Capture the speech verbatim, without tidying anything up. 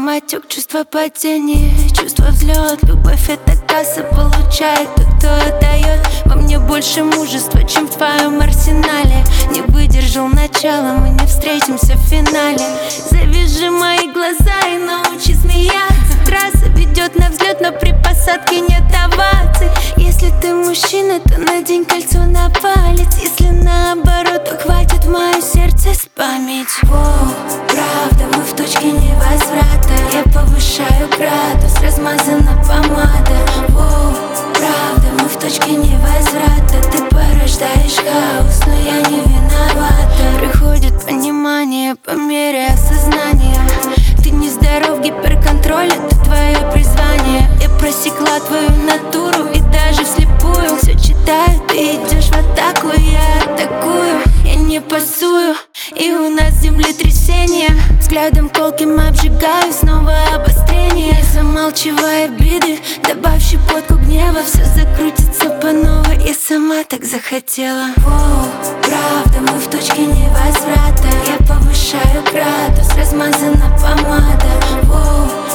самотек, чувство падения, чувство взлет. Любовь — это касса, получает тот, кто отдает. Во мне больше мужества, чем в твоем арсенале. Не выдержал начала, мы не встретимся в финале. Завяжи мои глаза и научи смеяться. Трасса ведет на взлет, но при посадке нет оваций. Если ты мужчина, то надень кольцо на палец. Если наоборот, то хватит в мое сердце спамить. Воу, правда, мы в точке невозврата. Я повышаю градус, размазана помада. Воу, правда, мы в точке невозврата. Ты порождаешь хаос, но я не виновата. Приходит понимание по мере осознания. Ты нездоров, гиперконтроль — это твое призвание. Я просекла твою натуру и даже вслепую все читаю. Ты идешь в атаку, я атакую. Я не пасую, и у нас землетрясение. Взглядом колким обжигаю, снова обострение. Не замалчивай обиды, добавь щепотку гнева. Все закрутится по новой, я сама так захотела. Воу, правда, мы в точке невозврата. Я повышаю градус, размазана помада. Воу,